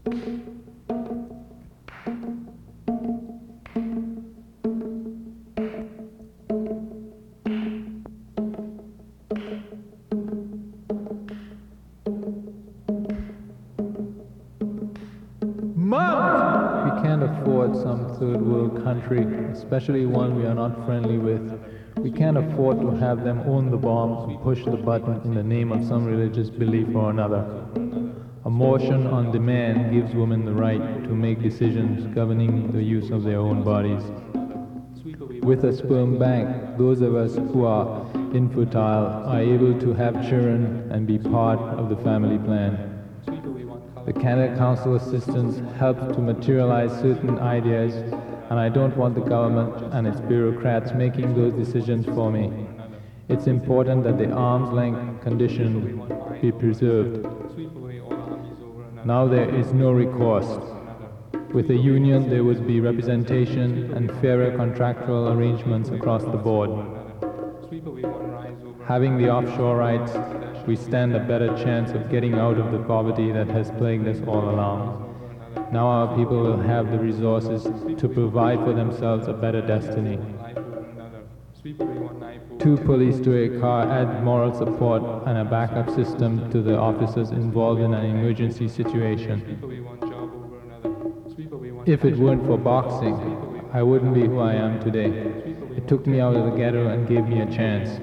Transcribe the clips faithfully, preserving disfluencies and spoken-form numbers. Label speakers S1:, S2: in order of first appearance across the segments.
S1: We can't afford some third world country, especially one we are not friendly with. We can't afford to have them own the bombs and push the button in the name of some religious belief or another. Abortion on demand gives women the right to make decisions governing the use of their own bodies. With a sperm bank, those of us who are infertile are able to have children and be part of the family plan. The Canada Council assistance helps to materialize certain ideas, and I don't want the government and its bureaucrats making those decisions for me. It's important that the arm's length condition be preserved. Now there is no recourse. With a union, there would be representation and fairer contractual arrangements across the board. Having the offshore rights, we stand a better chance of getting out of the poverty that has plagued us all along. Now our people will have the resources to provide for themselves a better destiny. Two police to a car add moral support and a backup system to the officers involved in an emergency situation. If it weren't for boxing, I wouldn't be who I am today. It took me out of the ghetto and gave me a chance.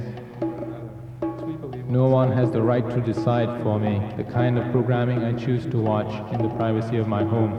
S1: No one has the right to decide for me the kind of programming I choose to watch in the privacy of my home.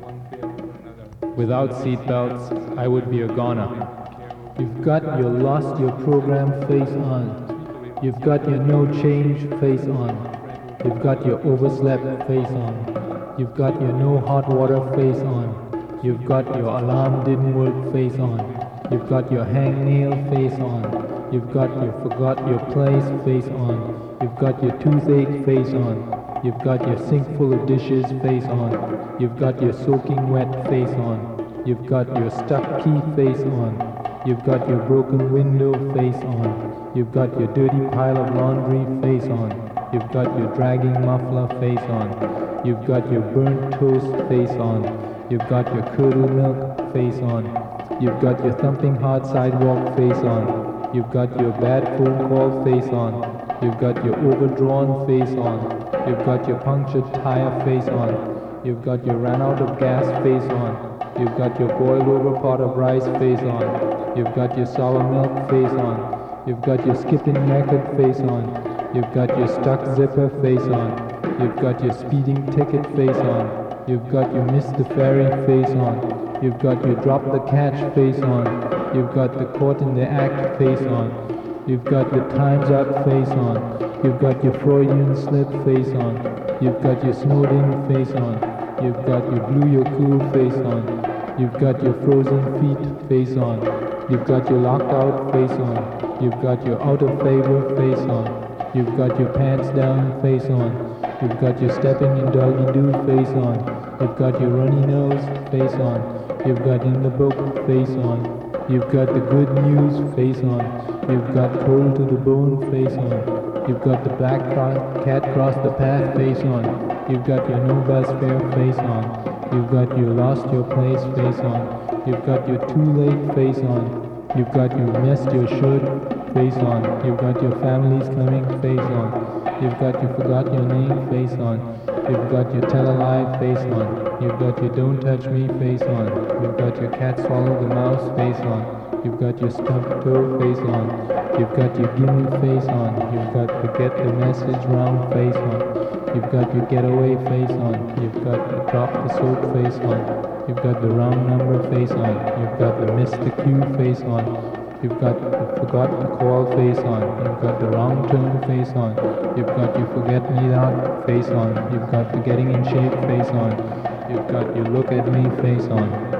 S1: Without seatbelts, I would be a goner.
S2: You've got your lost your program face on. You've got your no change face on. You've got your overslept face on. You've got your no hot water face on. You've got your alarm didn't work face on. You've got your hangnail face on. You've got your forgot your place face on. You've got your toothache face on. You've got your sink full of dishes face on. You've got your soaking wet face on. You've got your stuck key face on. You've got your broken window face on. You've got your dirty pile of laundry face on. You've got your dragging muffler face on. You've got your burnt toast face on. You've got your curdled milk face on. You've got your thumping hard sidewalk face on. You've got your bad phone call face on. You've got your overdrawn face on. You've got your punctured tire face on. You've got your ran out of gas face on. You've got your boiled over pot of rice face on. You've got your sour milk face on. You've got your skipping record face on. You've got your stuck zipper face on. You've got your speeding ticket face on. You've got your miss the ferry face on. You've got your drop the catch face on. You've got the caught in the act face on. You've got your time's up face on. You've got your Freudian slip face on. You've got your snowed in face on. You've got your blew your cool face on. You've got your frozen feet face on. You've got your locked out face on. You've got your out of favor face on. You've got your pants down face on. You've got your stepping in doggy doo face on. You've got your runny nose face on. You've got in the book face on. You've got the good news face on. You've got cold to the bone face on. You've got the black cro- cat cross the path face on. You've got your no bus fare face on. You've got your lost your place face on. You've got your too late face on. You've got your missed your should face on. You've got your family's coming face on. You've got your forgot your name face on. You've got your tell a lie face on. You've got your don't touch me face on. You've got your cat swallow the mouse face on. You've got your stumped toe face on. You've got your gimme face on. You've got the get the message round face on. You've got your getaway face on. You've got the drop the soap face on. You've got the round number face on. You've got the miss the cue face on. You've got the forgot to call face on. You've got the wrong turn face on. You've got your forget me not face on. You've got the getting in shape face on. You've got your look at me face on.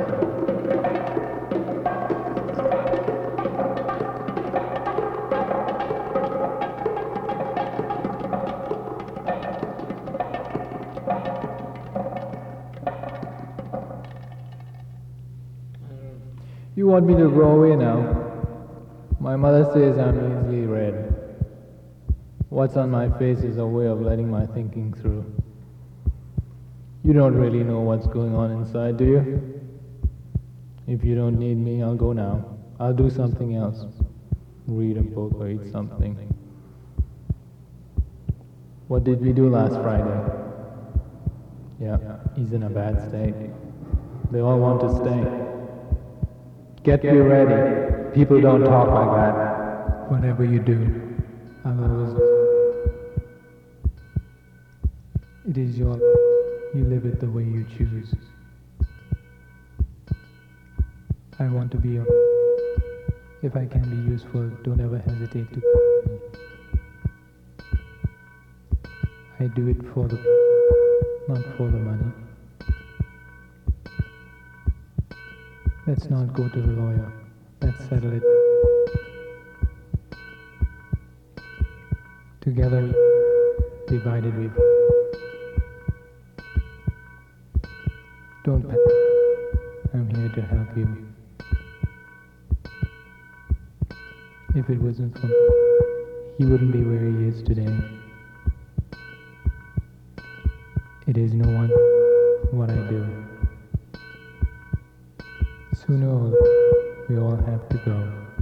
S1: You want me to go away now? My mother says I'm easily read. What's on my face is a way of letting my thinking through. You don't really know what's going on inside, do you? If you don't need me, I'll go now. I'll do something else. Read a book or eat something. What did we do last Friday? Yeah, he's in a bad state. They all want to stay. Get me ready. People don't talk like that.
S2: Whatever you do, I'll always... It is your... You live it the way you choose. I want to be your... If I can be useful, don't ever hesitate to call me. I do it for the... not for the money. Let's not go to the lawyer. Let's settle it. Together, divided we... Don't panic. I'm here to help you. If it wasn't for me, he wouldn't be where he is today. It is no one what I do. Sooner or later, we all have to go.